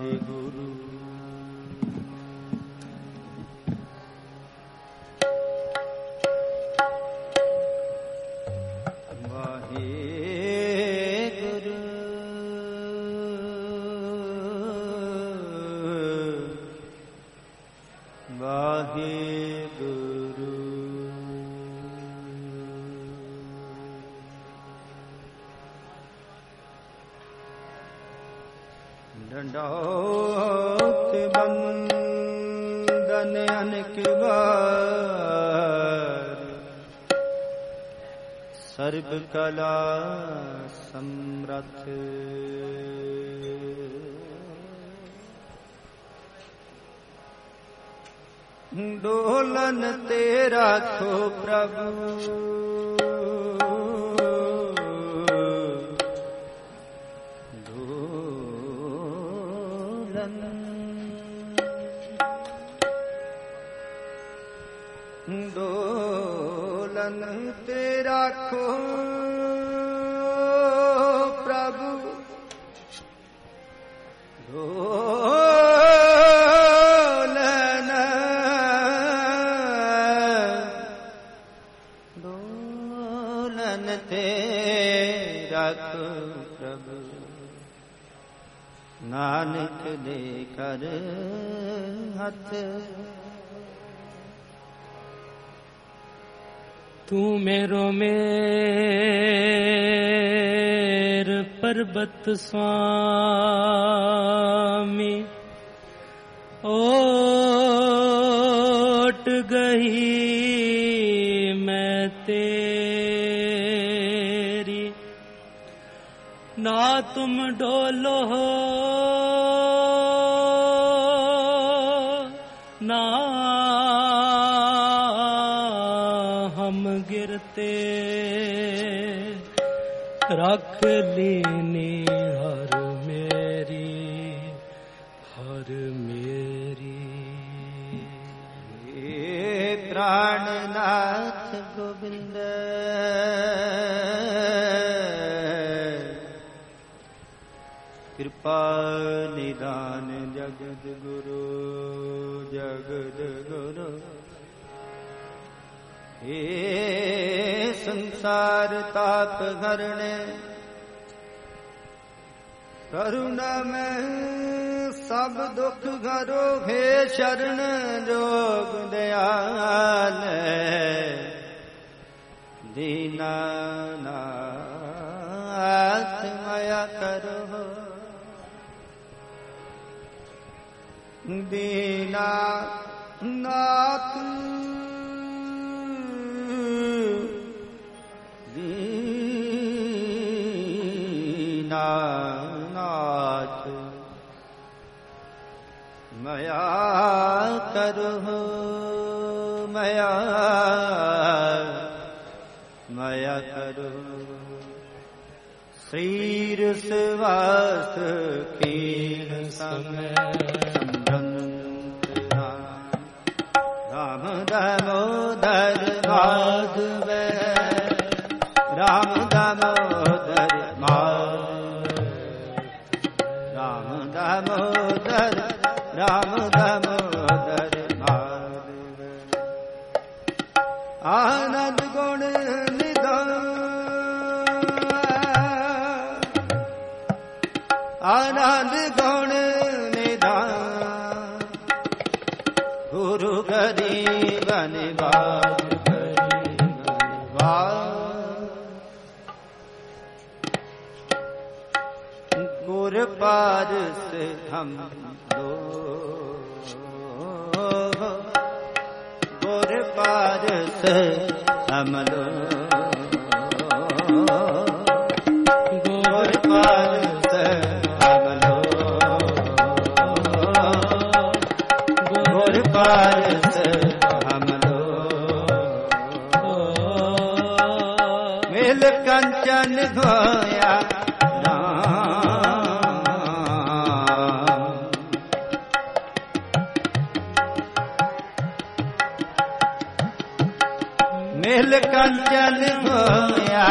वाहिगुरु। दंडौत बंदन अनेक बार, सर्व कला समरथ। डोलन तेरा खो प्रभु, डोलन तेरा खो प्रभु, डोलन डोलन तेरा खो प्रभु, नानक दे कर हथ। तू मेरो मेर पर्वत स्वामी, ओट गई मैं तेरी। ना तुम डोलो ना गिरते, रख लीनी हर मेरी, हर मेरी। हे प्राणनाथ गोविंद, कृपा निदान जगद गुरु, जगद गुरु। हे संसार ताप हरणे, करुणा में सब दुख हरो। हे शरण जोग दयाल, दीनानाथ माया करो। दीनानाथ दीनानाथ मया करो, मया मया करो। श्रीर सुवास कीन समय राम दामोदर माधव, राम दामोदर माधव, राम दामोदर, राम दामोदर माधव। आनंद गुण निधान, आनंद गुण निधान। गुरु गरीब निवास, गुर पारस हम दो, गुर पारस हम दो, गुर पारस हम दो, गुर पारस हम दो। मिल कंचन खोया मिल कंचन खोया,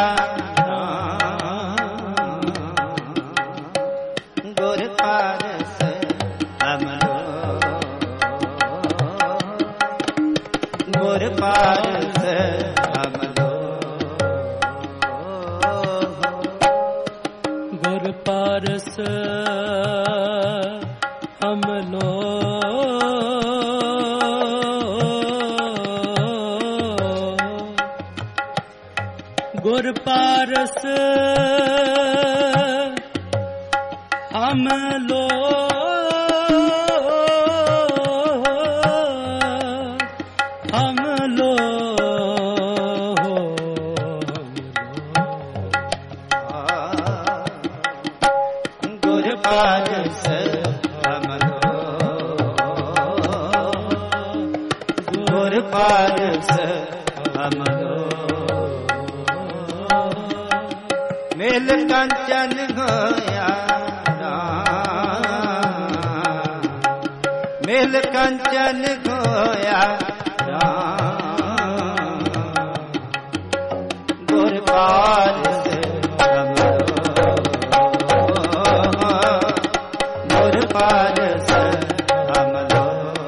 गुर पारस पारस हम लो गुर पारस हम लो गुर पारस हम लो हम लो गुर पारस हम लो गुर पारस हम लो मेल कंचन होया मेल कंचन होया गुर पारस हम लो गुर पारस हम लो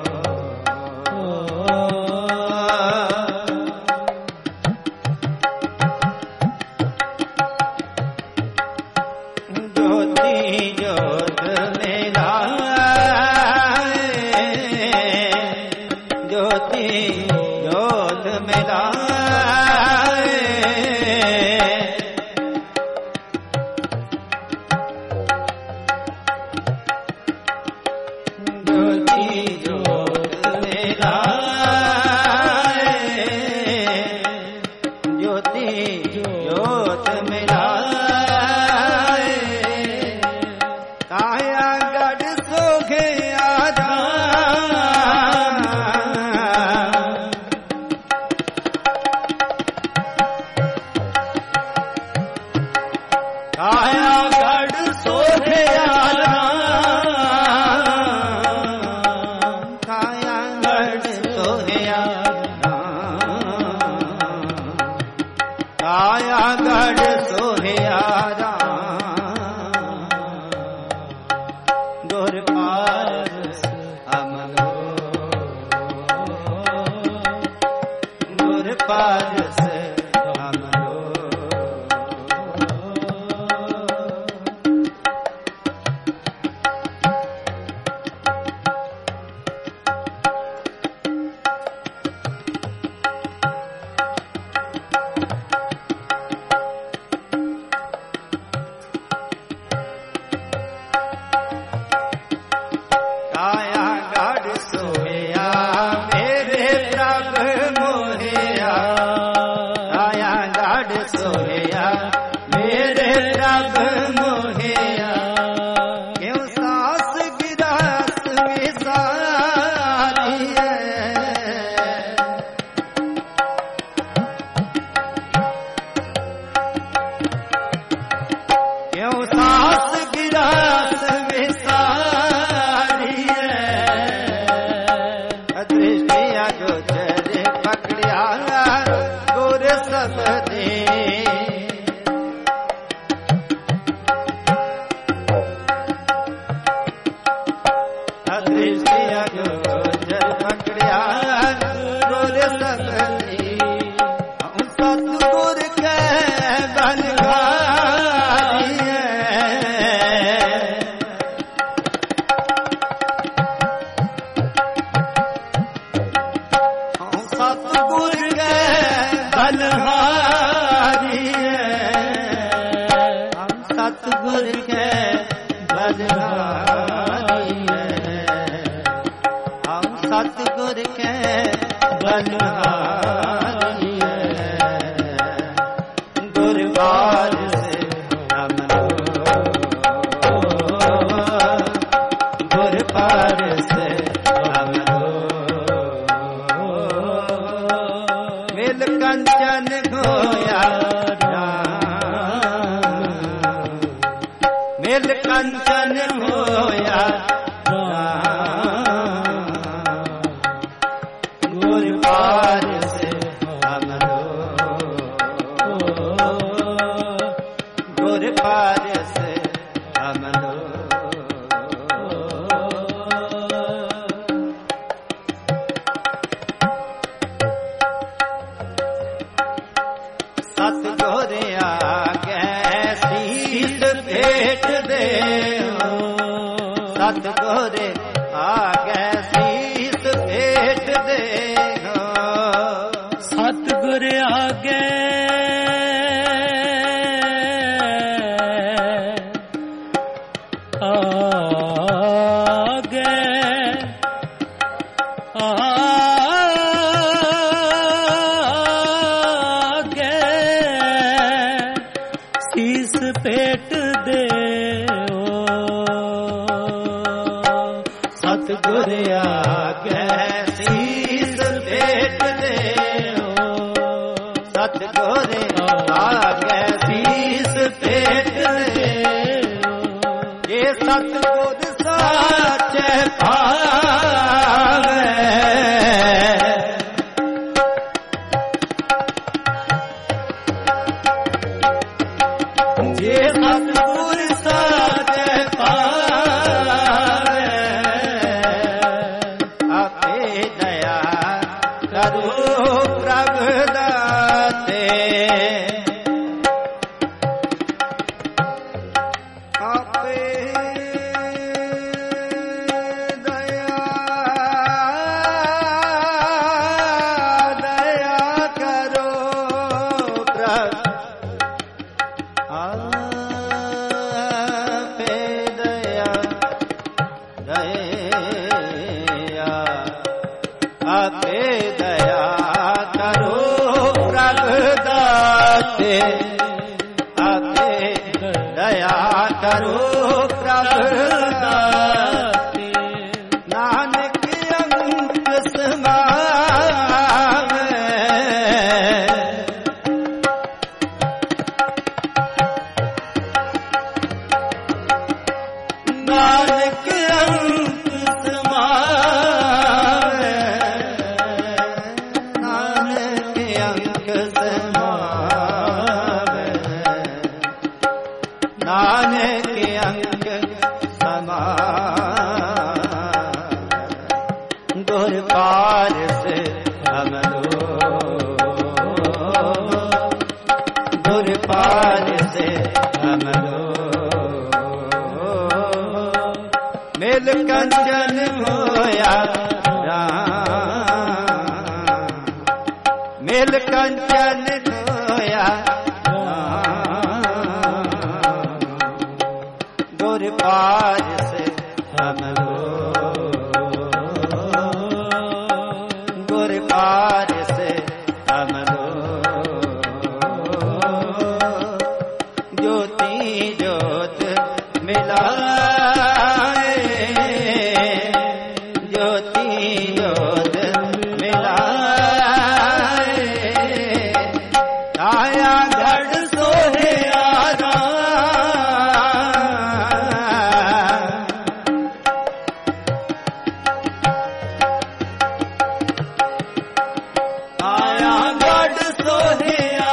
ज्योति ज्योत मेरा ज्योति ज्योत मेरा ज्योति ज्योत मेरा ज्योति ज्योत मेरा काया गढ़ सोखे आजा काया गढ़ सोखे आजा काया गढ़ सोहे आजा काया गढ़ सोहे आजा गुर पारस हम लो गुर पारस हम लो काया गढ़ सोया मेरे प्रभ मोहिया काया गढ़ सोया मेरे प्रभ मोहिया क्यों सास गिरास विसारी है क्यों सास गिरास विसारी दृष्टिया गोचर पकड़िया गुर सपदे दृष्टिया गोचर पकड़िया गुर सपदे हम सतगुर के बनवारी सतगुर के बलहारी हम सतगुर के बलहारी हम सतगुर के बलहारी गुर पारस हम लो गुर पारस हम लो मेल कंचन होया मेल कंचन होया गुर पारस हम लो गुर पारस हम लो ਗੁਰ ਆਗੇ ਸੀਸ ਭੇਟ ਦੇਹੋ ਸਤਿਗੁਰ ਆਗੇ ਭੇਟ ਦੇਓ ਸਤਿਗੁਰ ਆਗੇ ਸੀਸ ਭੇਟ ਦੇਓ ਸਤਿਗੁਰ ਆਗੇ ਸੀਸ ਭੇਟ ਦੇਓ ਜੇ ਸਤਿਗੁਰ ਸਾਚੇ ਭਾਵੇ ਜੇ ਸਤਿਗੁਰ ਸਾਚੇ ਭਾਵੇ ਆਪੇ ਦਇਆ ਕਰੋ ਪ੍ਰਭ ਦਾਤੇ ਆਪੇ ਦਇਆ ਕਰੋ ਪ੍ਰਭ ਆਪੇ ਦਇਆ ਕਰੋ ਪ੍ਰਭ ਦਾਤੇ ਆਪੇ ਦਇਆ ਕਰੋ ਪ੍ਰਭ ਦਾਤੇ ਨਾਨਕ ਅੰਕ ਸਮਾਵੇ ਨਾਨਕ ਅੰਕ ਸਮਾਵੇ ਨਾਨਕ ਅੰਕ ਸਮਾਵੇ ਨਾਨਕ ਅੰਕ ਸਮਾਵੇ ਗੁਰ ਪਾਰਸ ਹਮਲੋ ਗੁਰ ਪਾਰਸ ਹਮਲੋ ਮਿਲ ਕੰਚਨ ਹੋਇਆ ਰਾਮ ਮਿਲ ਕੰਚਨ ਹੋਇਆ ਰਾਮ ਗੁਰ ਪਾਰਸ ਹਮਲੋ ਗੁਰ ਪਾਰਸ ਹਮਲੋ ਜੋਤੀ ਜੋਤ ਮਿਲਾਏ ਜੋਤੀ ਜੋਤ ਮਿਲਾਏ ਆਇਆ ਘੜ ਸੋਹਿਆ ਆਇਆ ਘੜ ਸੋਹਿਆ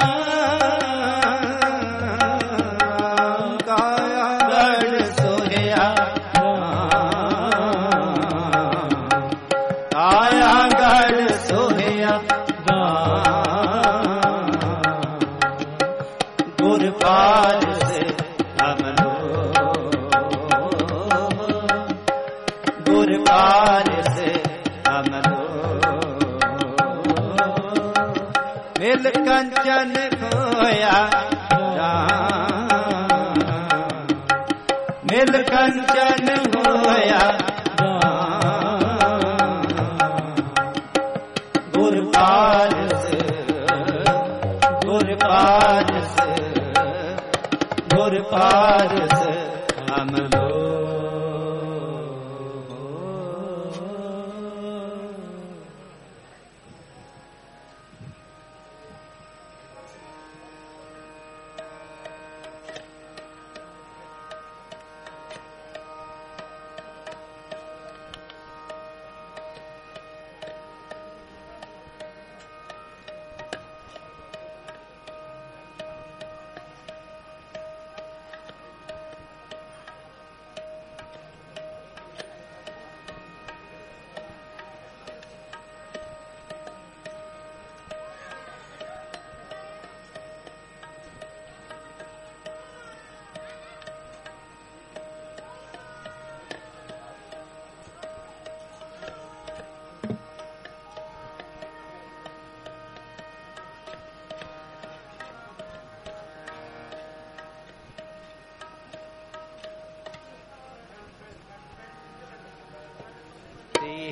ਕਾਇਆ ਘੜ ਸੋਹਿਆ ਆਇਆ ਘੜ ਸੋਹਿਆ ਗੁਰ ਪਾਰਸ ਹਮਲੋ ਗੁਰ ਪਾਰਸ ਹਮਲੋ ਮਿਲ ਕੰਚਨ ਹੋਇਆ ਰਾਮ ਮਿਲ ਕੰਚਨ ਹੋਇਆ ਗੁਰ ਪਾਰਸ ਗੁਰ ਪਾਰਸ ਗੁਰ ਪਾਰਸ ਹਮਲੋ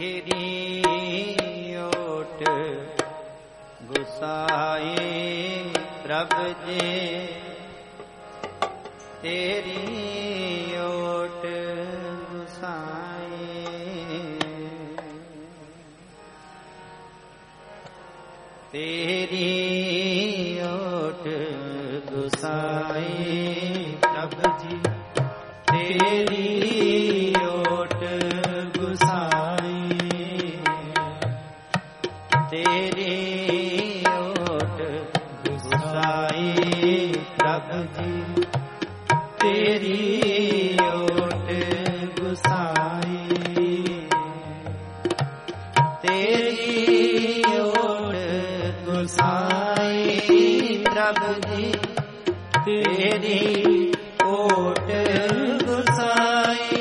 तेरी ओट गुसाई प्रभ जी, तेरी ओट गुसाई, तेरी ओट गुसाई प्रभ जी, तेरी ओट गुसाई, तेरी ओट गुसाई प्रभ जी, तेरी ओट गुसाई, तेरी ओट गुसाई प्रभ जी, तेरी ओट गुसाई,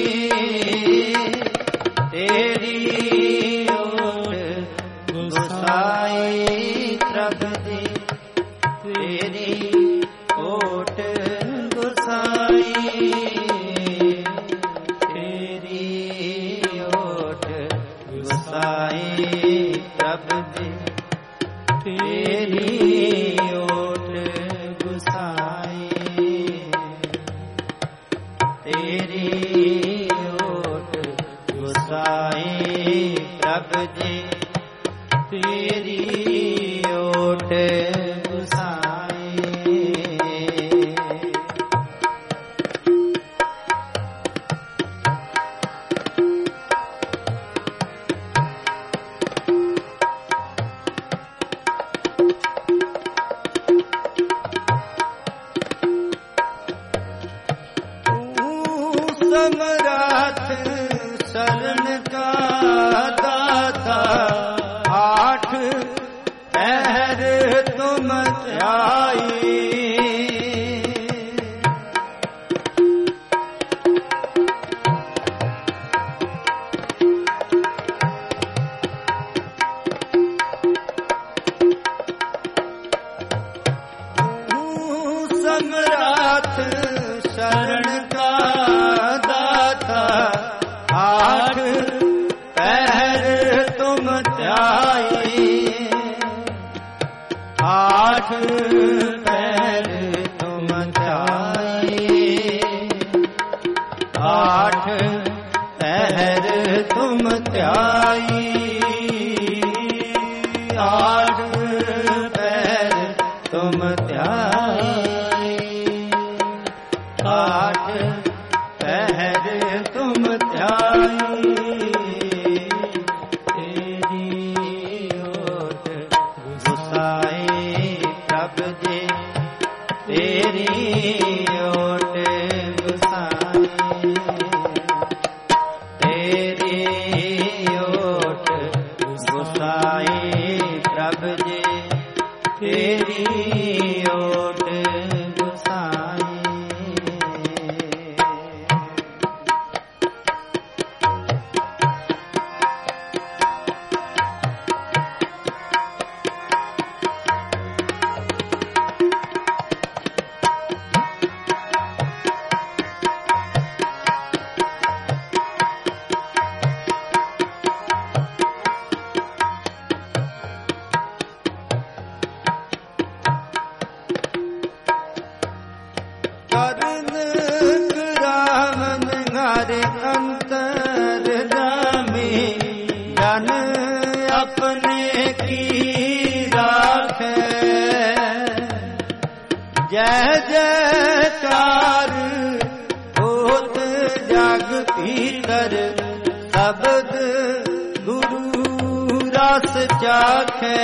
तेरी ओट गुसाई प्रभ जी, तेरी ओट गुसाई, तेरी ओट गुसाई प्रभ जी, तेरी ओट गुसाई, तेरी ओट गुसाई प्रभ जी, तेरी ओट गुसाई। समराथ शरण का दाता, आठ पहर तुम ध्याई, समराथ शरण का दाता, आठ पहर तुम ध्याई, आठ पहर तुम ध्याई, आठ पहर तुम ध्याई, आठ पहर तुम ध्याई, आठ पहर तुम ध्याई, तेरी ओट गुसाई प्रभ जी, तेरी ओट गुसाई, तेरी ओट गुसाई प्रभ जी, तेरी ओट गुसाई। करन करावन हरे अंतर जामी, जन अपने की राखे, जय जयकार होत जग भीतर, शब्द गुरु रस चाखे,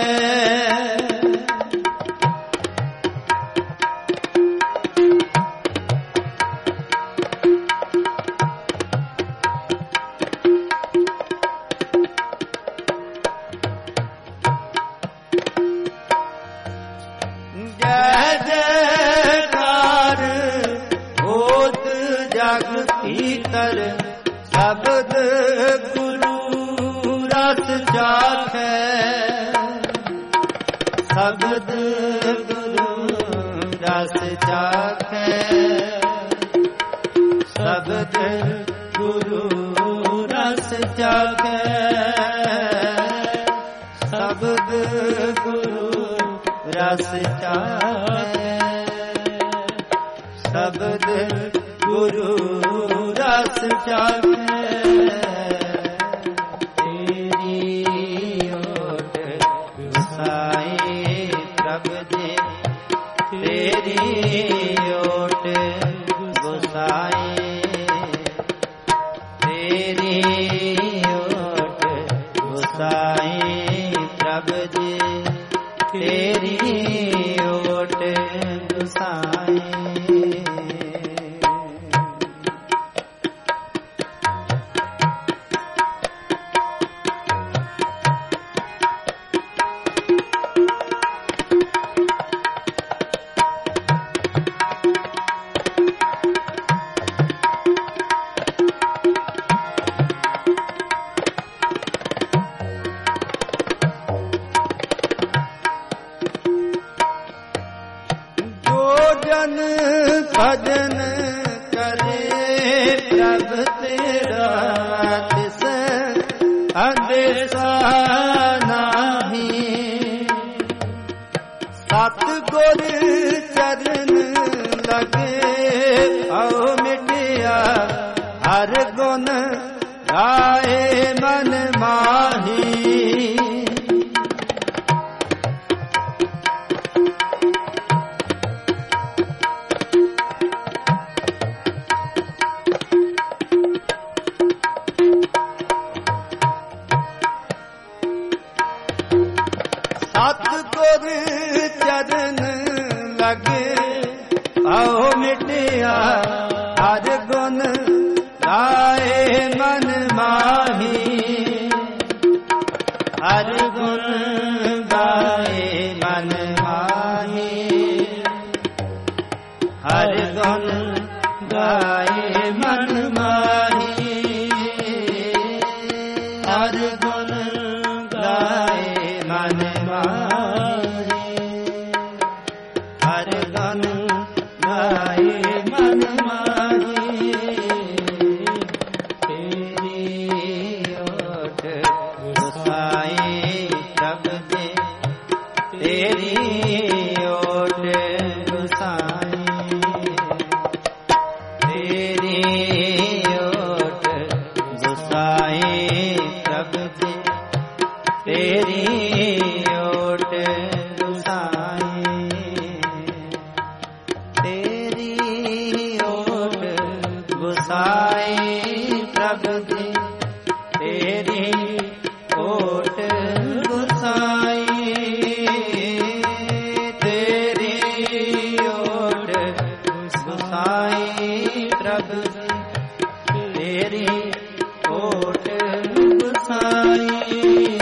जय जयकार होत जग भीतर, शब्द गुरु रस चाखे, शब्द गुरु रस चाखे, शब्द गुरु रस चाखे, रस चाखै शब्द गुरु रस चाखै तेरी ओट गुसाई प्रभ जी तेरी ओट गुसाई तेरी ओट गुसाई प्रभ जी तेरी ओट गुसाई भजन करे प्रभ तेरा तिस अंदेशा नाही सतगुर चरण लगे आओ मिटिया हर गुण गाए मन माही सतगुर चरण लगे आओ मिटिया हर गुण गाए मन माही हर गुण गाए मन माही हर गुण गाए मन माही हर गुण गाए मन माही हर गुण गाए मन माही तेरी ओट गुसाई प्रभ जी तेरी ओट गुसाई तेरी ओट गुसाई प्रभ जी तेरी ओट गुसाई तेरी ओट गुसाई प्रभ जी तेरी ओट गुसाई तेरी ओट गुसाई प्रभ जी तेरी ओट गुसाई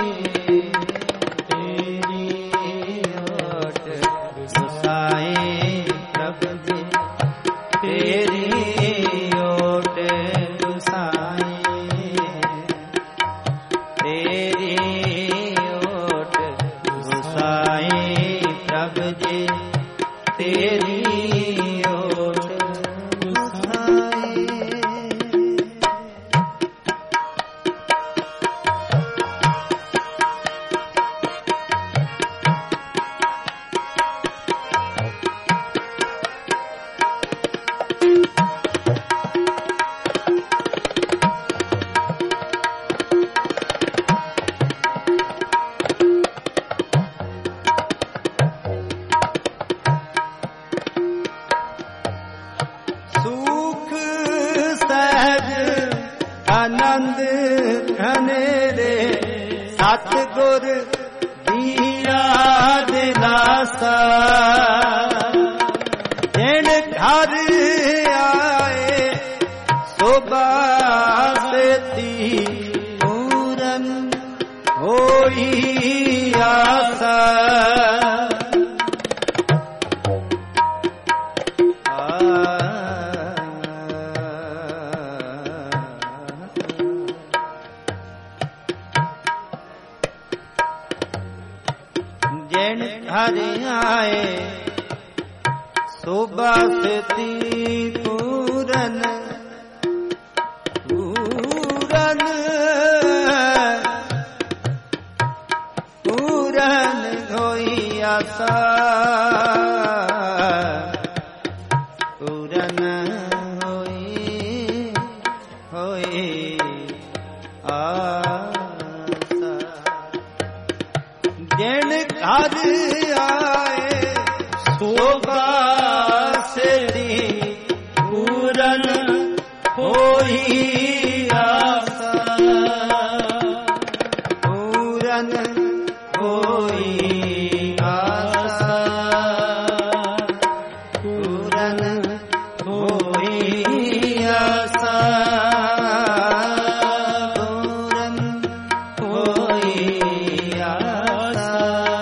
आनंद घनेरे सतगुर दिया दिलासा जिन घर आए सुबासती पूरन होई आसा जिन घर आए सुबासती पूरन पूरन पूरन होई आसा आसा। जिन घर आए शोभा सेती पूरन होई आसा। पूरन होई आसा। पूरन होई आसा। पूरन होई आसा।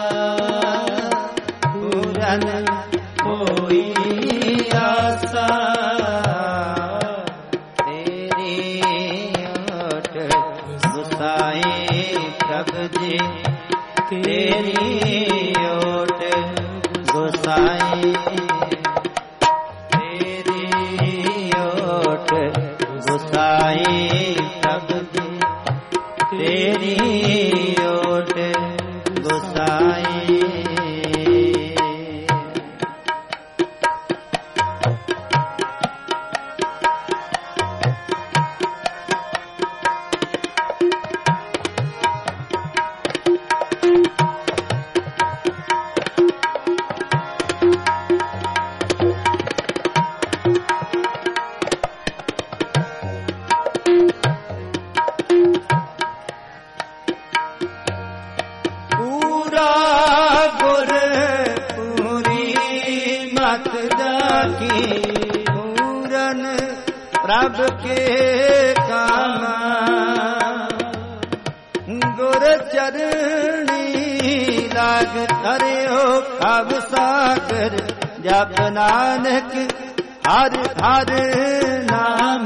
पूरन होई आसा। तेरी ओट गुसाई प्रभु जी। तेरी ओट गुसाई। तेरी ओट गुसाई प्रभु जी। तेरी ओट गुसाई। पूरा गुर पूरी मत जाकी। पूरन प्रभ के काम। गुर चरणी लाग धरियो खब सागर। जप नानक हर हर नाम।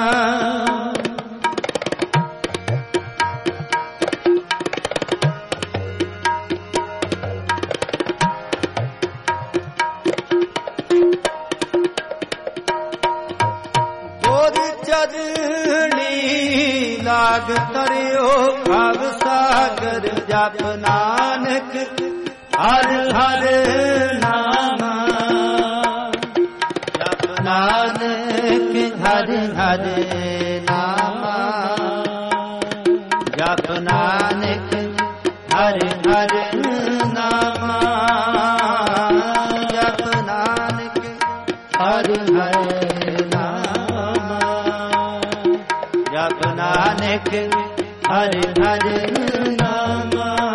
चरणी लाग तरियो भव सागर। जप नानक हर हर नाम। जप नानक हर हर नाम। जप नानक हर हर नाम। जप नानक हर हर जप नानक हर हर नाम।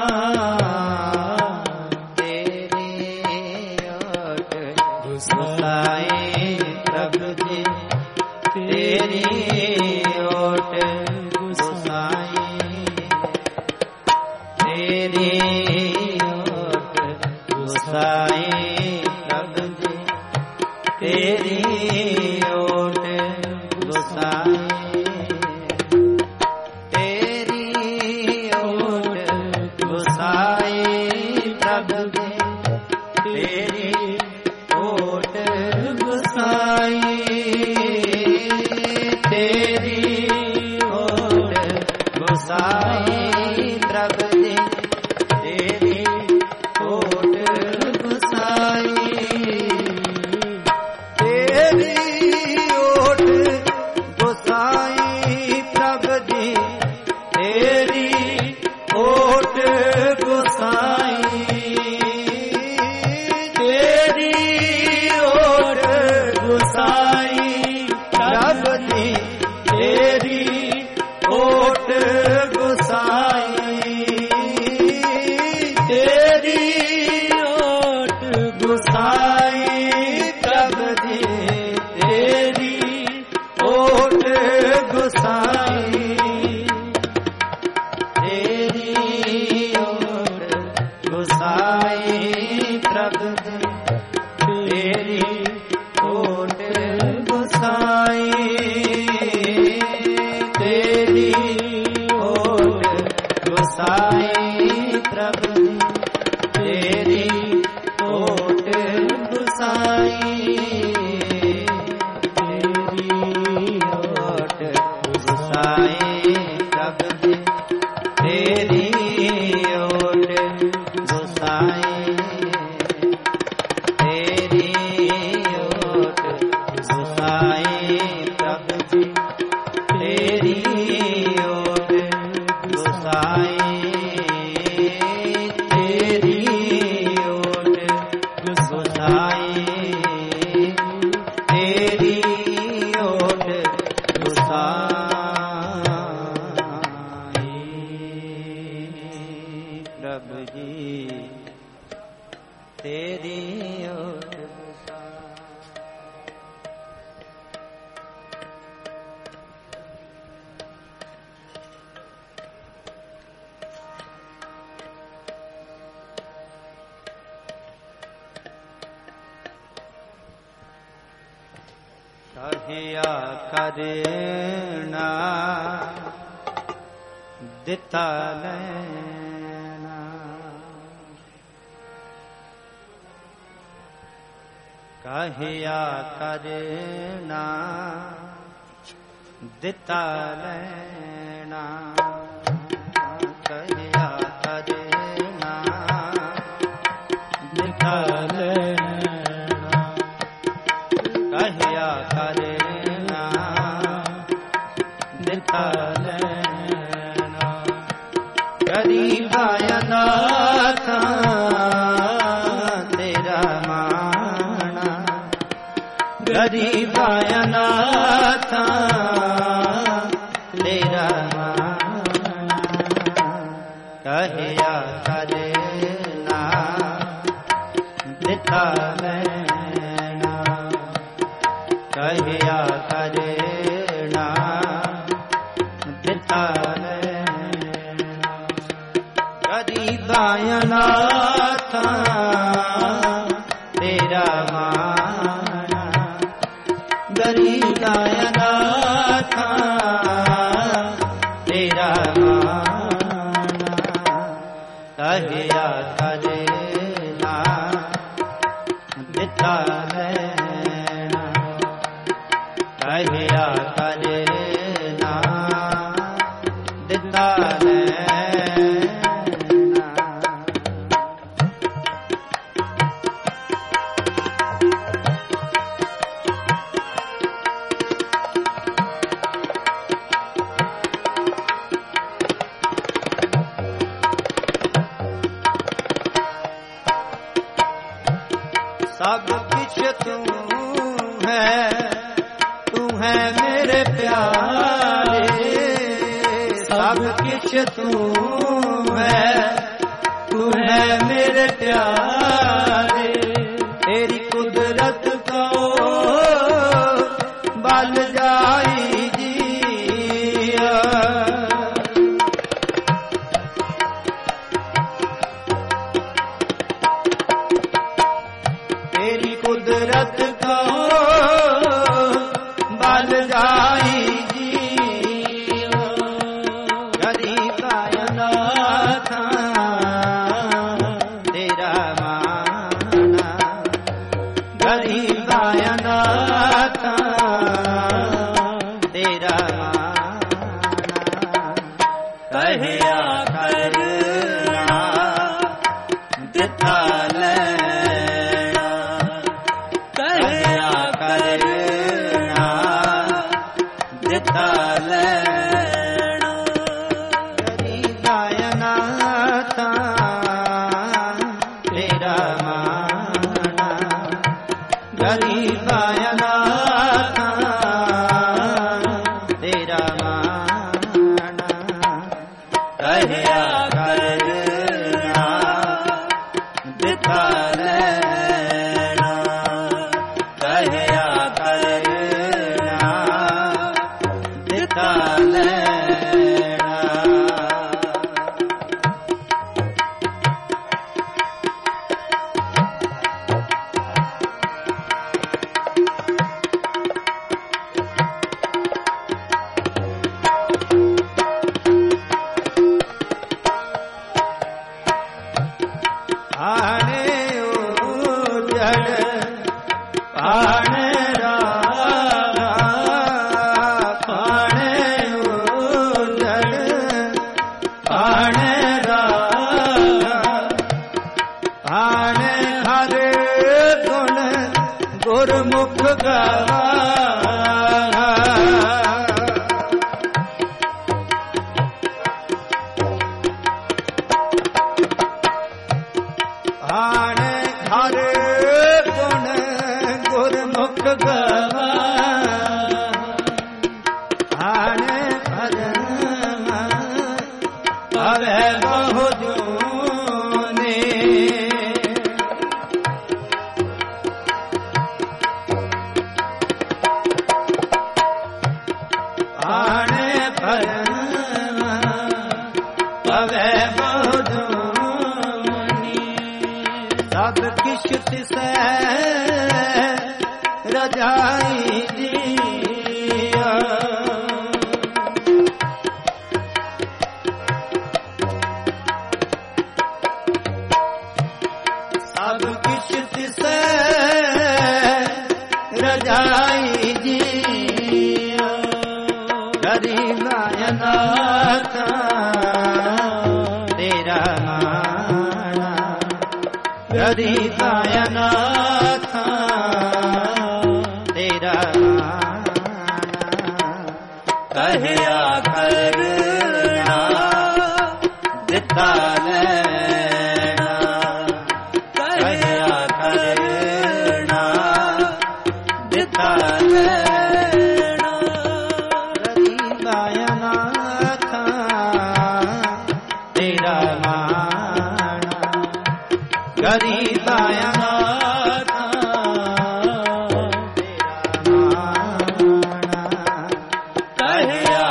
तेरी ओट गुसाई प्रभु जी। तेरी ओट गुसाई। तेरी ओट गुसाई प्रभु जी। तेरी ओट गुसाई। तेरी ओट गुसाई। तेरी ओट गुसाई प्रभु जी। तेरी ओट गुसाई। तेरी ओट गुसाई प्रभु जी। तेरी ओट गुसाई। तेरी ओट गुसाई। ਕਹਿਆ ਕਰਨਾ ਦਿੱਤਾ ਲੈਣਾ। ਕਹਿਆ ਕਰਨਾ ਦਿੱਤਾ ਲੈਣਾ। ਕਹਿਆ ਕਰਨਾ ਦਿੱਤਾ ਲੈਣਾ। ਕਹਿਆ ਕਰਨਾ ਦਿੱਤਾ ਲੈਣਾ। ਗਰੀਬਾਂ ਅਨਾਥਾਂ ਤੇਰਾ ਮਾਣਾ। ਗਰੀਬਾਂ ਅਨਾਥਾਂ ਤੇਰਾ ਮਾਣਾ। ਕਹਿਆ ਕਰਨਾ ਦਿੱਤਾ ਲੈਣਾ। ਕਹਿਆ ਕਰਨਾ ਦਿੱਤਾ ਲੈਣਾ। ਗਰੀਬਾਂ ਅਨਾਥਾਂ ਤੇਰਾ ਮਾਣਾ। ਗਰੀਬਾਂ ਅਨਾਥਾਂ ਤੇਰਾ ਮਾਣਾ। ਕਹਿਆ ਕਰਨਾ ਦਿੱਤਾ ਲੈਣਾ। ਕਹਿਆ ਕਰਨਾ ਦਿੱਤਾ ਲੈਣਾ। ਸਭ ਕੁਛ ਤੂੰ ਹੈ, ਤੂੰ ਹੈ ਮੇਰੇ ਪਿਆਰੇ। ਸਭ ਕੁਛ ਤੂੰ ਹੈ, ਤੂੰ ਹੈ ਮੇਰੇ ਪਿਆਰੇ। ਤੇਰੀ ਕੁਦਰਤ ਕੋ ਬਲ ਜਾਈ ਜੀਆ। तेरी कुदरत को बल जाई जीओ। गरीबां अनाथां तेरा माना। गरीबां अनाथां तेरा माना। कहया करना दिता लेना। कहया करना दिता लेना। गरीबां अनाथां तेरा माना। गरीबां अनाथां तेरा माना। कहया करना दिता लेना। कहया करना दिता लेना। आने उजड़ पाने राहा। पाने उजड़ पाने राहा। पाने हर गुण गुरमुख गवाहा। आने हर गुण गुरमुख गवाहा। आने भजन पवै बहु जूने। आने भजन पवै बहु जूने। सब किश तिसै रजाई जी। तेरा माना गदी कायनाथ तेरा माना कहया करना दिता लेना कहया करना दिता लेना गदी कायनाथ तेरा माना गदी कायनाथ तेरा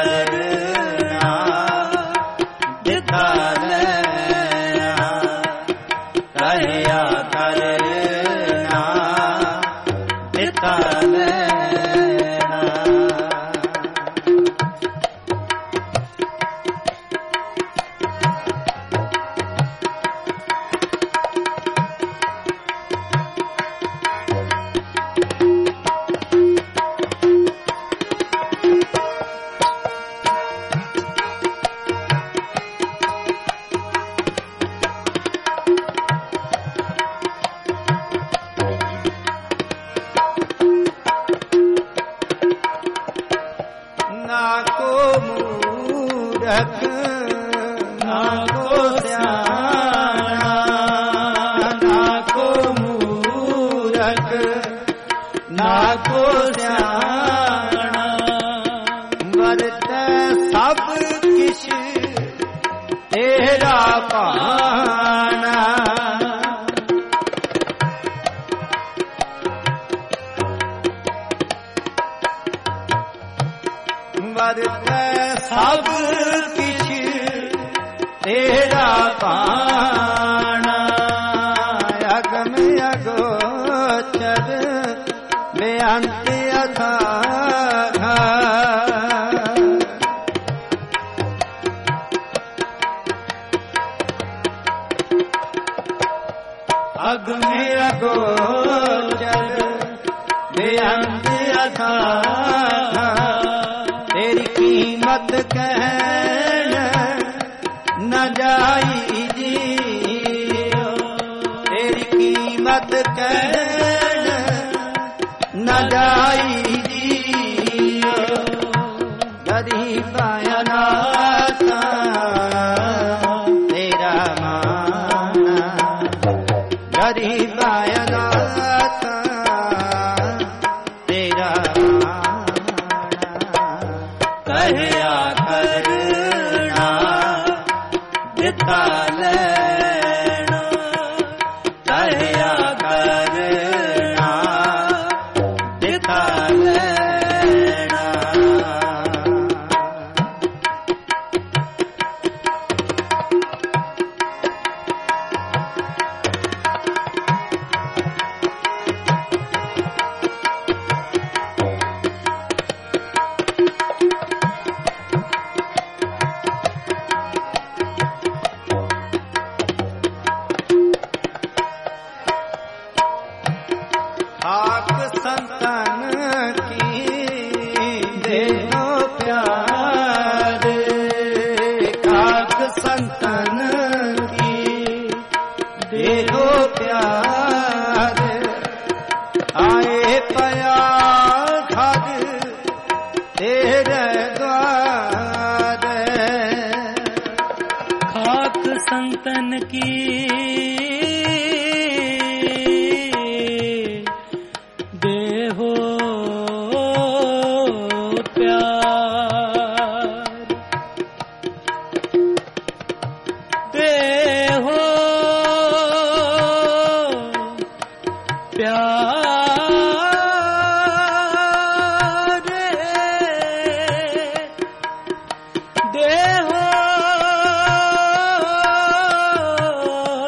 माना कहया करना दिता लेना ना को मूरख ना को स्याना ना को मूरख ना को स्याना वरत सब किश तेरा पाना वरत सब किछ तेरा पाना अगम अगोचर बेअंत अथाह अगम अगोचर बेअंत अथाह तेरी कीमत कहन न जाई जी तेरी कीमत कहन न जाई जी गरीब अनाथ तेरा माना गरीब अनाथ तेरा कहया करना दिता लेना कहया करना दिता लेना खाक संतन की देखो प्यार खाक संतन की देखो प्यार आए पया खग तेरे द्वार खाक संतन की देहो प्यार देहो प्यार देहो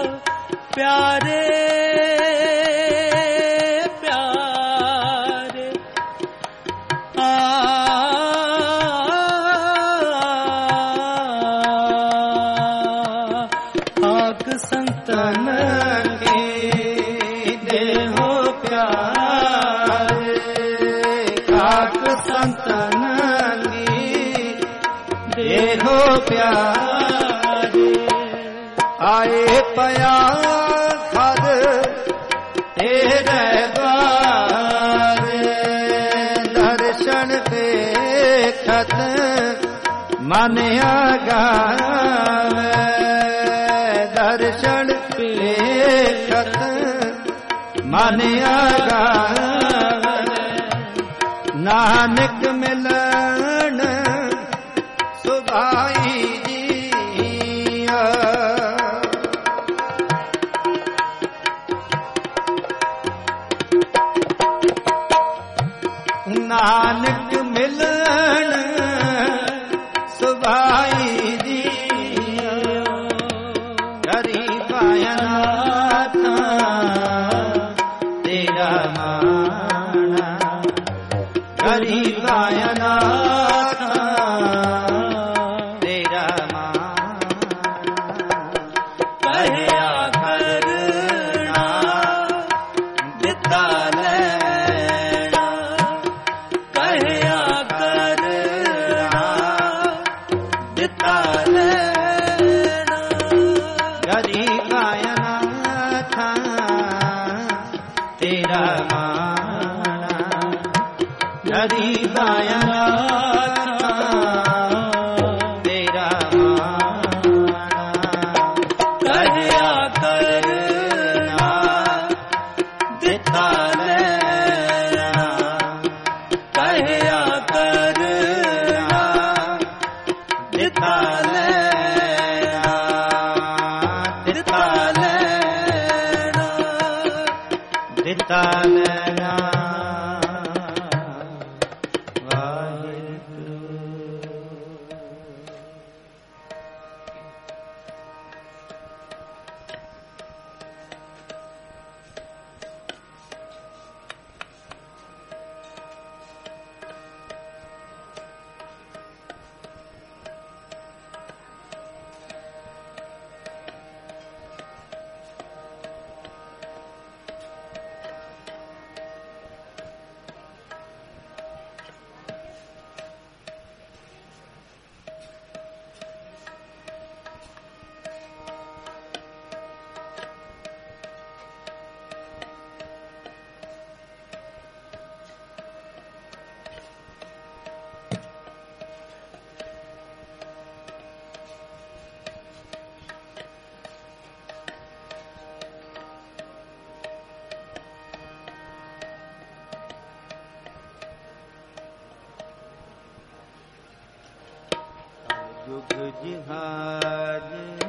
ਇਹੋ ਪਿਆਰੇ ਆਏ ਪਿਆ ਖਰ ਤੇਰੇ ਦੁਆਰੇ ਦਰਸ਼ਨ ਦੇਖਤ ਮਨ ਆਗਾਵੇ ਦਰਸ਼ਨ ਦੇਖਤ ਮਨ ਆਗਾਵੇ ਨਾਨਕ ਮਿਲਣ ਸੁਭਾਈ ਜੀਆ ਨਾਨਕ ਮਿਲਣ ਸੁਭਾਈ ਜੀਆ ਗਰੀਬਾਂ ਨਾਥਾ ਤੇਰਾ ਮਾਣਾ ਗਰੀਬਾਂ ਨਾਥਾ ਤੇਰਾ ਮਾਣਾ ਕਹਿਆ ਕਰਨਾ ਦਿੱਤਾ ਲੈਣਾ ਕਹਿਆ ਕਰਨਾ ਦਿੱਤਾ ਲੈਣਾ ਗਰੀਬਾਂ ਨਾਥਾ ਤੇਰਾ ਮਾਣਾ ਗਰੀਬਾਂ ਨਾਥਾ ਤੇਰਾ ਮਾਣਾ ਕਹਿਆ ਕਰਨਾ ਦਿੱਤਾ ਲੈਣਾ ਕਹਿਆ ਕਰਨਾ ਦਿੱਤਾ ਲੈਣਾ ਦਿੱਤਾ ਲੈਣਾ ਦਿੱਤਾ ਲੈਣਾ जुग जिहाज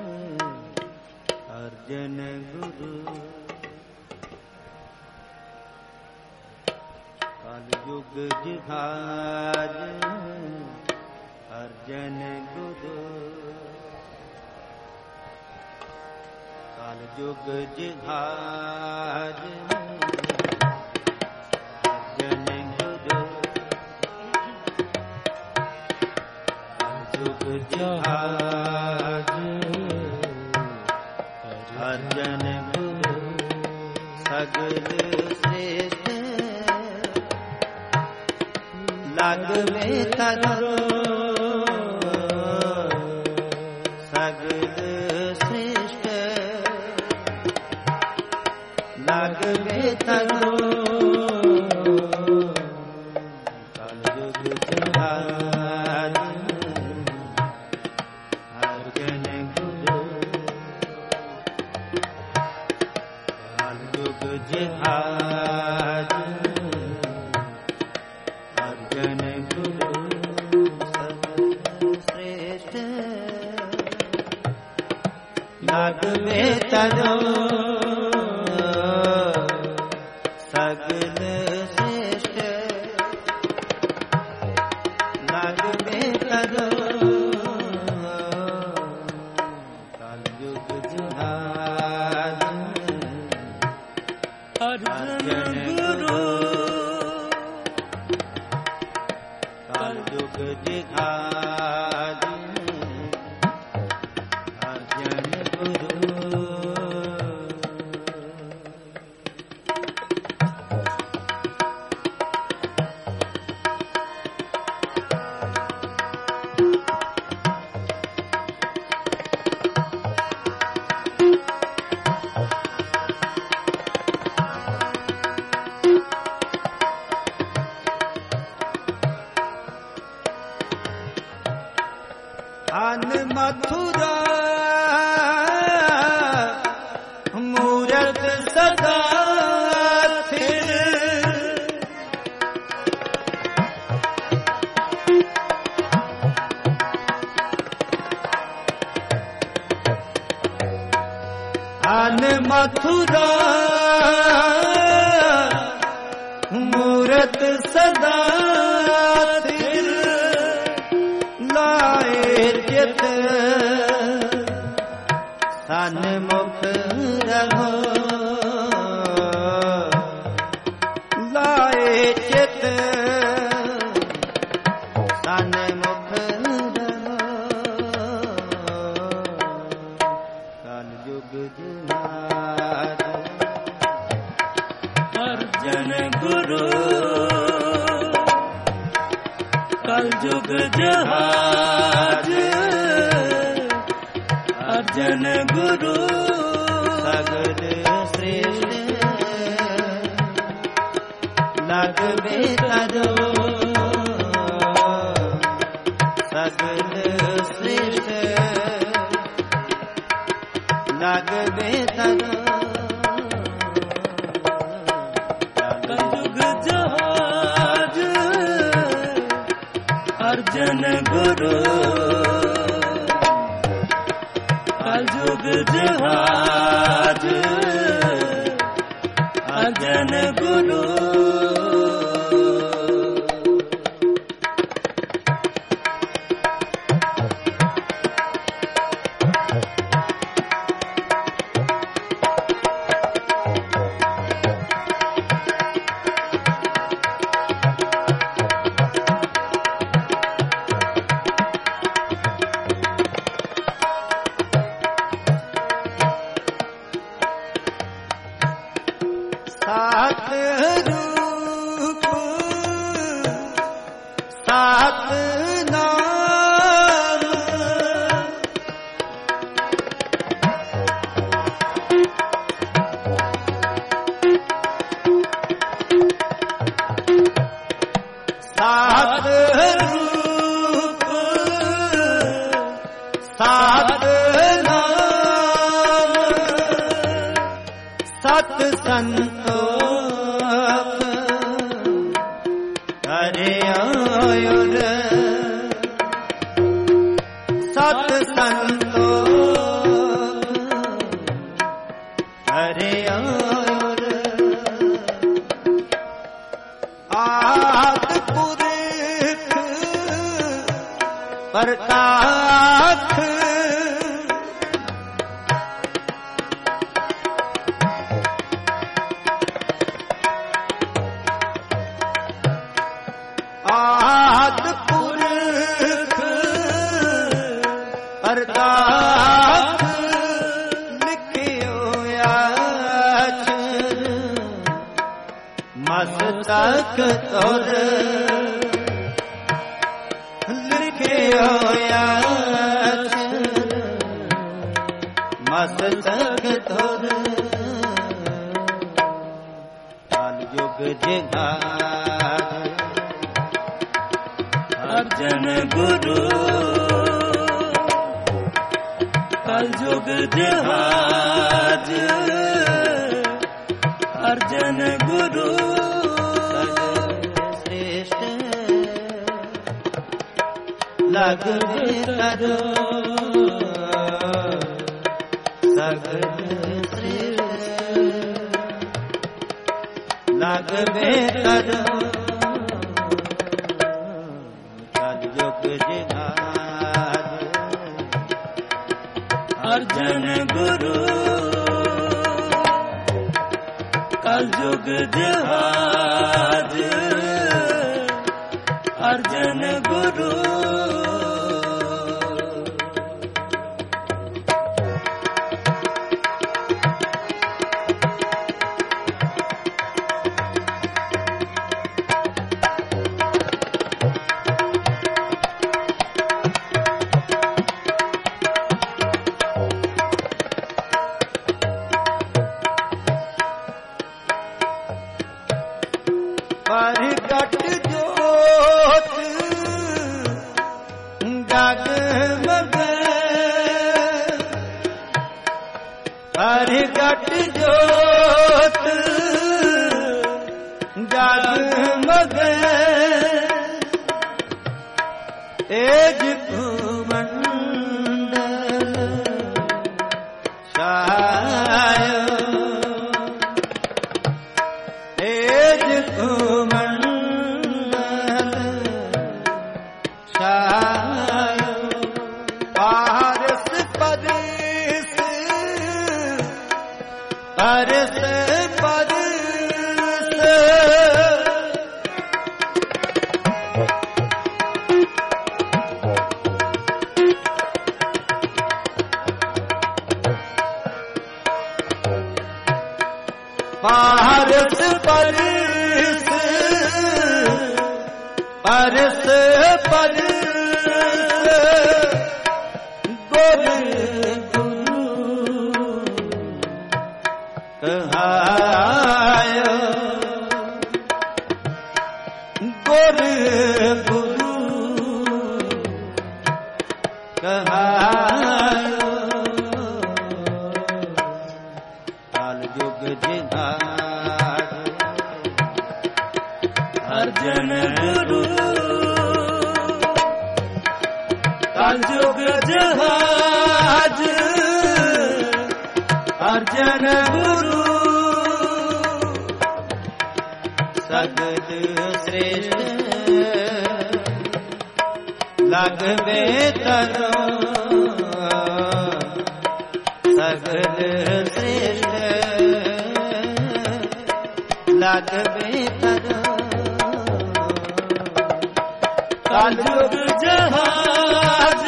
अर्जन गुरु कल युग जिहाज अर्जन गुरु कल युग जिहाज अर्जन गुरु जुग जहाज अर्जन गुरु सगल श्रेष्ठ लागवे तरो सगल श्रेष्ठ लागवे तरो कल युग जहाज जिहाज अर्जन गुरु श्रेष्ठ लागवे तरो सगल श्रेष्ठ लागवे तरो कल युग जिहाज अर्जन गुरु कल युग जिहाज अर्जन गुरु अन मथुरा मूरत सदा स्थिर अन मथुरा मूरत सदा स्थिर लाए चित सन्मुख रहो लाए चित सन्मुख रहो कलयुग जुहाद अर्जन गुरु कलयुग जहाज अर्जन गुरु सगल श्रेष्ठ लग बेतरो सगल श्रेष्ठ लग बेतरो कलयुग जहाज अर्जन गुरु कलयुग जहाज अर्जन गुरु सात रूप सात नाम सात रूप सात नाम सत संतोष हरे आयुर सत संतोष हरे आयुर आद पुरुष प्रताप आद पुरुष अरदास लिखियो आछ मस्तक तोर लिखियो आछ मस्तक तोर कलयुग जहाज अर्जन गुरु कलयुग जहाज अर्जन गुरु श्रेष्ठ लग बेतरो सगल श्रेष्ठ लग बेतरो कलयुग जहाज अर्जन गुरु कलयुग जहाज अर्जन गुरु प्रकट ज्योत प्रगट ज्योत जगमग तेज कुमंडल छायो तेज कुमंडल छायो पारस परिस परस परिस पारस परिस परस परिस गुर गुरु कहायो गुर गुरु कहायो काल युग जिहाद अर्जन गुरु काल युग जहाज अर्जन गुरु सगल श्रेष्ठ लगबे तरो सगल श्रेष्ठ लगबे तरो कालयुग जहाज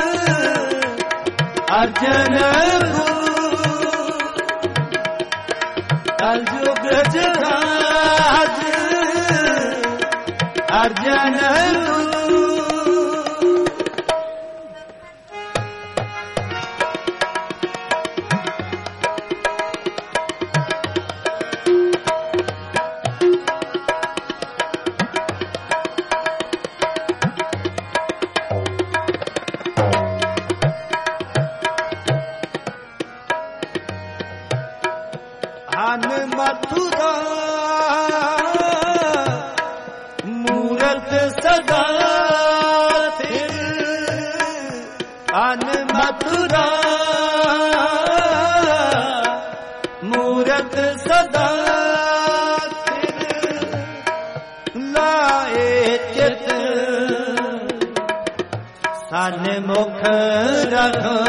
अर्जन गुरु कालयुग जहाज अर्जन गुरु आन मथुरा मूरत सदा थिर आन मथुरा मूरत सदा थिर लाए चित सन मुख रखो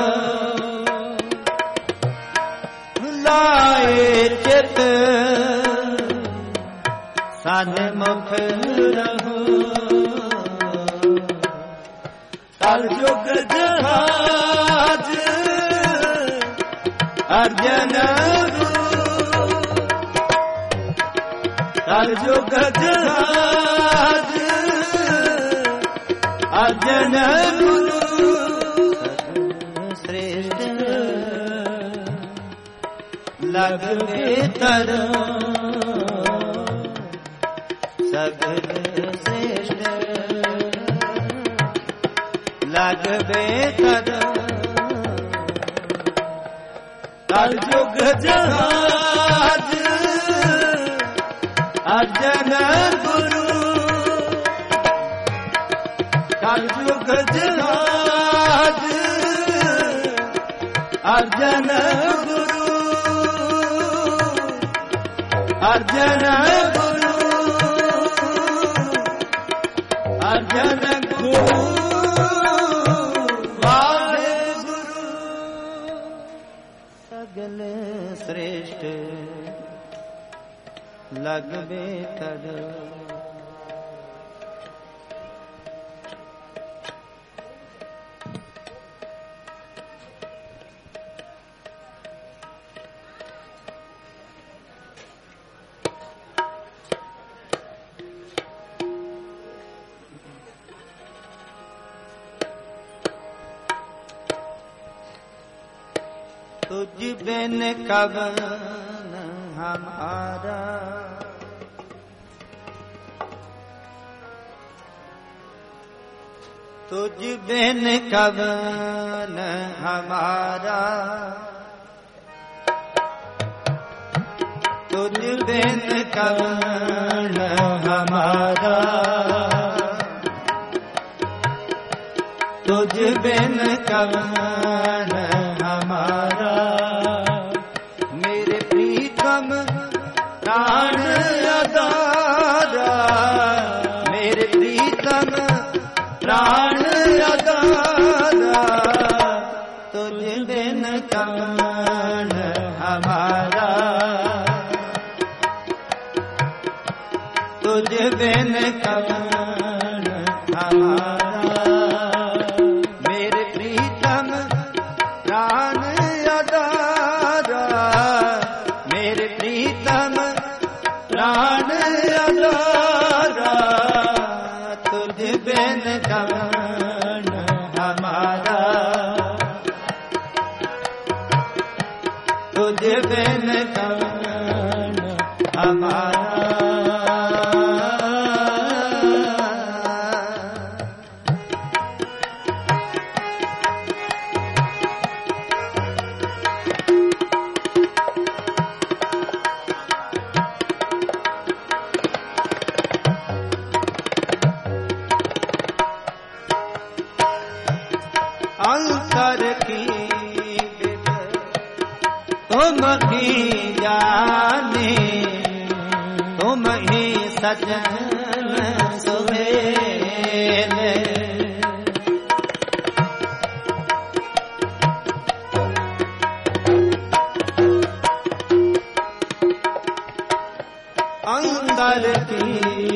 लाए चित सन मुख रहो कालयुग जहाज अर्जन गुरु कालयुग जहाज अर्जन गुरु श्रेष्ठ लगबे तरो सगल श्रेष्ठ लगबे तरो कालयुग जहाज अर्जन गुरु कालयुग जहाज अर्जन गुरु अर्जन गुरु अर्जन गुरु वाहे गुरु सगल श्रेष्ठ लगबे तरो तुझ बिन कवन हमारा तुझ बिन कवन हमारा कवन हमारा, तुझ बिन कवन हमारा। मेरे प्रीतम प्राण अदारा, मेरे प्रीतम प्राण अदारा, तुझ बिन कवन हमारा, तुझ बिन कवन हमारा। मेरे प्रीतम प्राण अदारा, मेरे प्रीतम प्राण अदारा, तुझ बिन कवन हमारा, तुझ बिन कवन हमारा। अंतर की तुम ही जाने, तुम ही सजन सुहेले। अंतर की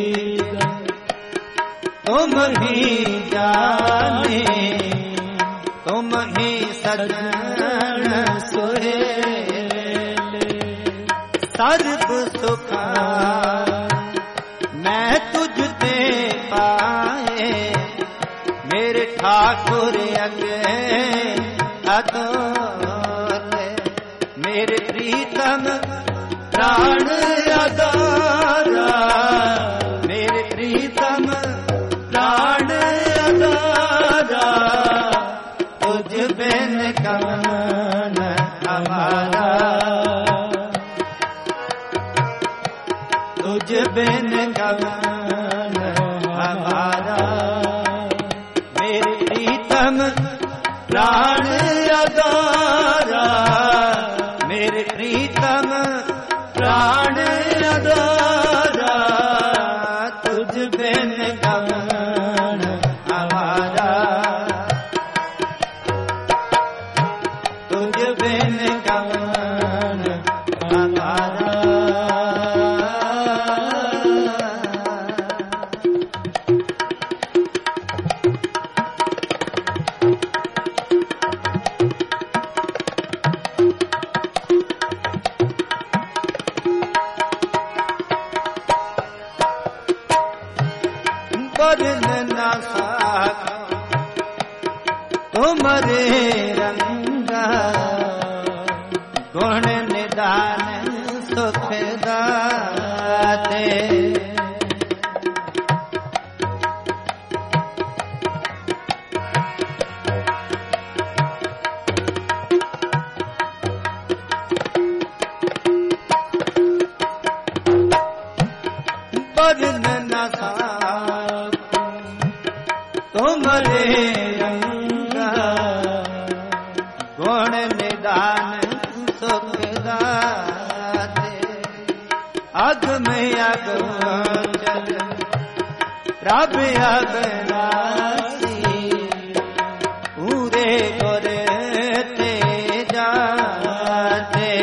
तुम ही जाने, तुम ही सजन सुहेले। सर्व सुख मैं तुझते पाए, मेरे ठाकुर अगे अतोले। मेरे प्रीतम प्राण अदारा, मेरे प्रीतम प्राण अदारा, तुझ बिन कवन हमारा, तुझ बिन कवन हमारा। मेरे प्रीतम प्राण अदारा, मेरे प्रीतम प्राण अदारा, तुझ बिन कवन हमारा, तुझ बिन कवन हमारा। वर्ण न साका तुम्हारे रंगा, गुण निदान सुख दाते। वर्ण न साका तुम्हारे रंगा, गुण निदान सुख दाते। अग में अग चल रब अबनासी, पूरे गुर ते जाते।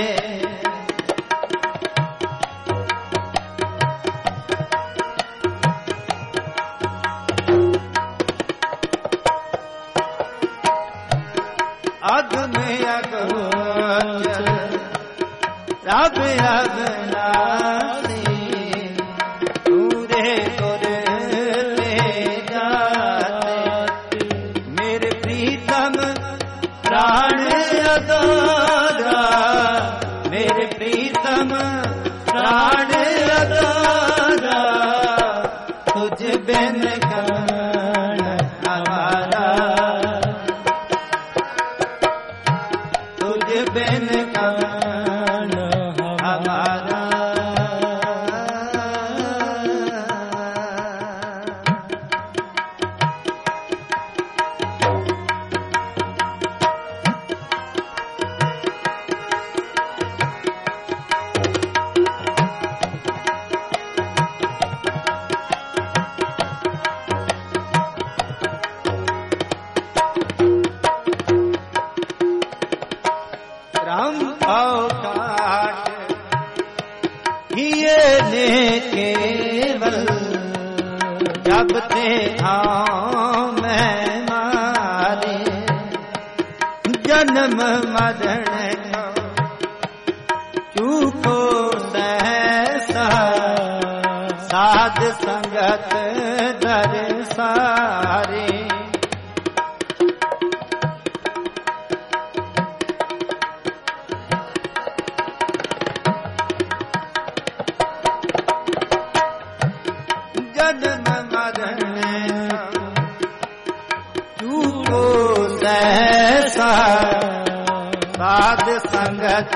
अग में अग रब अबनासी, पूरे गुर ते जाते। मेरे प्रीतम प्राण अदारा, मेरे प्रीतम प्राण अदारा, तुझ बिन कवन हमारा, तुझ बिन कवन हमारा। औकाट ये ने केवल जब ते आओ मैं मारे जन्म मरण चूको सहसा साध संगत दर सारे जन्म मरण चूको सहसा साध संगत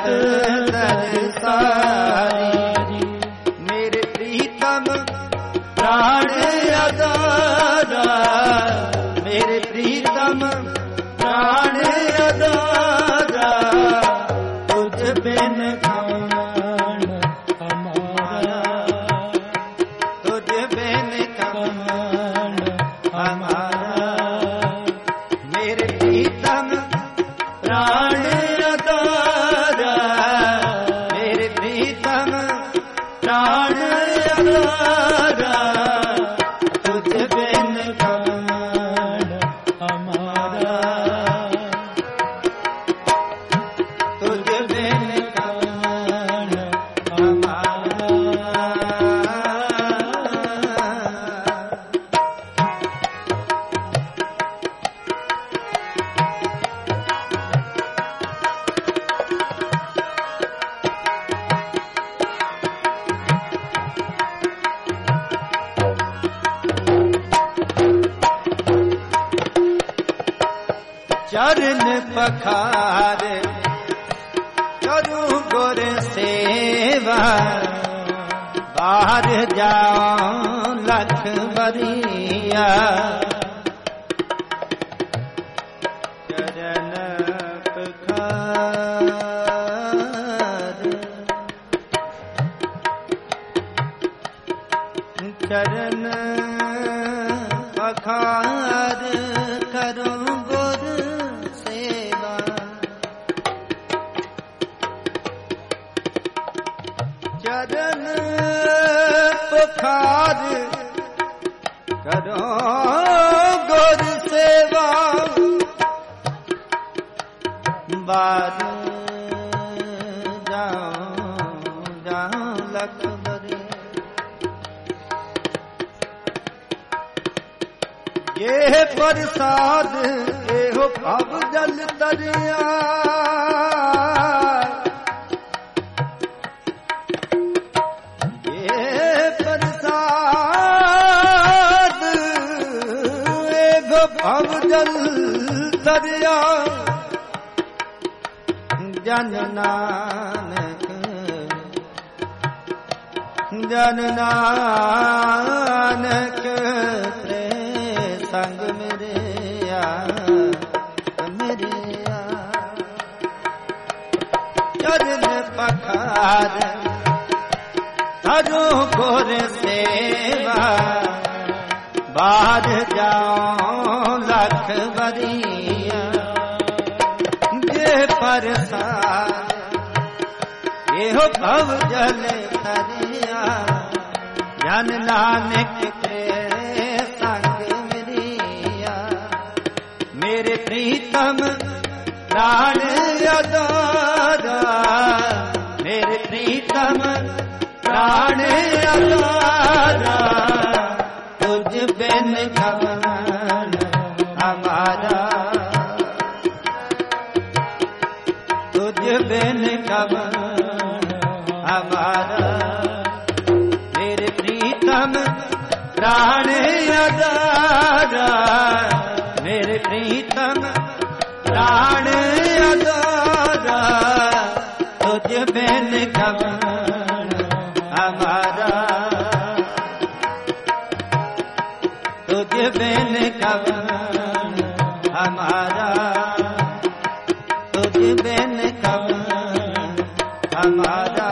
दरसारी मेरे प्रीतम प्राण अदारा मेरे प्रीतम प्राण अदारा तुझ बिन कौन हमारा तुझ बिन कौन हमारा मेरे प्रीतम प्राण अदारा मेरे प्रीतम प्राण अदारा तुझ बिन कौन हमारा तुझ बिन कौन हमारा चरण पखार करूं गुर सेवा बाहर जाऊं लख बरिया चरण पखार चरण पखार करूं चरण पुखार करो गुर सेवा बार जाऊं लख बरे ये प्रसाद एहो भव जल तरिया भव जल दरिया जन नानक प्रेम संग मेरे चरण पखार करूं गुर सेवा बाहर जाऊं लख बरिया ये प्रसाद एहो भव जल तरिया जन नानक तेरे संग मिलिया मेरे प्रीतम प्राण अदारा मेरे प्रीतम प्राण अदारा तुझ बिन कौन हमारा तुझ बिन कौन हमारा मेरे प्रीतम प्राण अदारा मेरे प्रीतम प्राण अदारा तुझ बिन कौन हमारा तुझ बिन कौन हमारा तुझ बिन कौन हमारा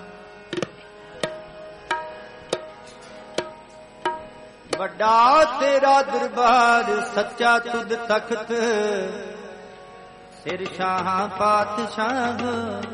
वड्डा ते ਤੇਰਾ ਦਰਬਾਰ ਸੱਚਾ ਤੁਧ ਤਖਤ, ਸਿਰ ਸ਼ਾਹਾਂ ਪਾਤਸ਼ਾਹ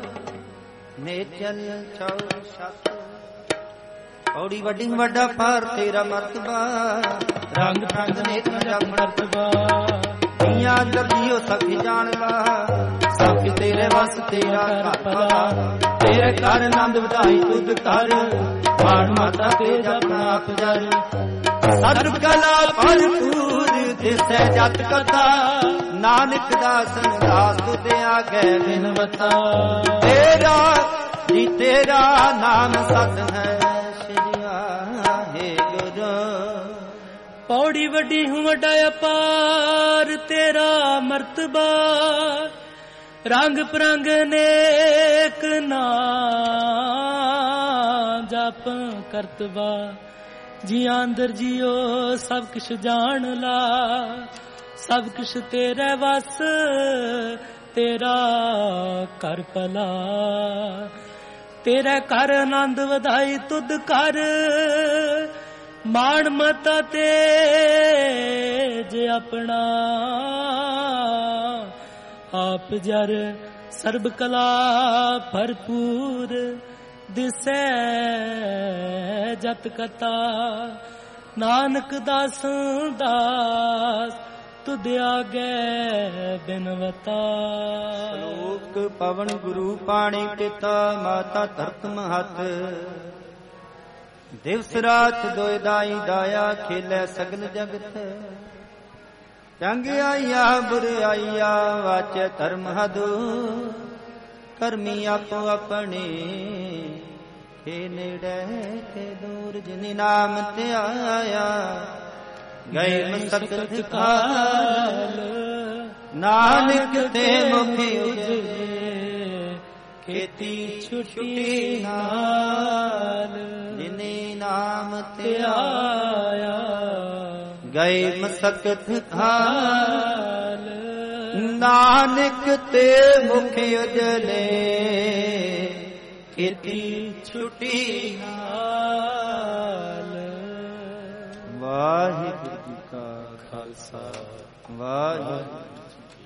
ਮੇਚਲ ਚੌ ਛਤ। ਔੜੀ ਵੱਡੀ ਵੱਡਾ ਪਾਰ ਤੇਰਾ ਮਰਤਬਾ, ਰੰਗ ਰੰਗ ਨੇਕ ਜਗ ਮਰਤਬਾ। ਦੀਆਂ ਦਰਜੀਓ ਸਭ ਜਾਣਦਾ, ਸਭ ਤੇਰੇ ਵਸ ਤੇਰਾ ਘਰ ਭਲਾ। ਤੇਰੇ ਘਰ ਆਨੰਦ ਵਧਾਈ ਤੁਧ ਕਰ, ਮਾਣ ਮਾਤਾ ਤੇ ਜਪਨਾ ਆਪ ਜਰ। ਸਰਬ ਕਲਾ ਭਰਪੂਰ ਦਿਸੈ ਜਤ ਕਥਾ, ਨਾਨਕ ਦਾਸ ਦਾਸ ਤੁਧ ਆਗੇ ਬਿਨਵਤਾ। ਤੇਰਾ ਜੀ ਤੇਰਾ ਨਾਮ ਸਤ ਹੈ ਪੌੜੀ ਵੱਡੀ ਹੂੰ ਵੱਡਾ ਅਪਾਰ ਤੇਰਾ ਮਰਤਬਾ, ਰੰਗ ਪ੍ਰੰਗ ਨੇਕ ਨਾ ਜਪ ਕਰਤਬਾ। ਜੀ ਅੰਦਰ ਜਿਉ ਸਭ ਕਿਛ ਜਾਣ ਲਾ, ਸਭ ਕਿਛ ਤੇਰੇ ਵਸ ਤੇਰਾ ਕਰ ਭਲਾ। ਤੇਰੇ ਘਰ ਆਨੰਦ ਵਧਾਈ ਤੁਧ ਕਰ, ਮਾਣ ਮਤਾ ਤੇ ਜੇ ਆਪਣਾ ਆਪ ਜਰ। ਸਰਬ ਕਲਾ ਭਰਪੂਰ ਦਿਸੈ ਜਤ ਕਥਾ, ਨਾਨਕ ਦਾਸ ਦਾਸ ਤੁਧ ਆਗੇ ਬਿਨਵਤਾ। ਸ਼ਲੋਕ ਪਵਨ ਗੁਰੂ ਪਾਣੀ ਪਿਤਾ ਮਾਤਾ ਧਰਤ ਮਹਤ। ਦਿਵਸ ਰਾਤ ਦੋਇ ਦਾਈ ਦਾਇਆ ਖੇਲੇ ਸਗਲ ਜਗਤ। ਚੰਗ ਆਈਆ ਬੁਰਾਈਆ ਵਾਚੈ ਧਰਮ ਹਦੂ, ਕਰਮੀ ਆਪੋ ਆਪਣੇ ਤੇ ਨੇੜੇ ਤੇ ਦੂਰ। ਜਿਨਿ ਨਾਮ ਤੇ ਆਇਆ ਗਏ ਮਸਕਤ ਕਾਲ, ਨਾਨਕ ਤੇ ਮੁਖ ਉਜਲੇ ਖੇਤੀ ਛੁਟੀ ਨਾਲ। ਜਿਨੇ ਨਾਮ ਤੇ ਆਇਆ ਗਏ ਮਸਕਤ ਖਾਲ, ਨਾਨਕ ਤੇ ਮੁਖ ਉਜਲੇ ਖੇਤੀ ਛੁਟੀ ਨਾਲ। ਵਾਹਿਗੁਰੂ ਜੀ ਕਾ ਖਾਲਸਾ, ਵਾਹਿਗੁਰੂ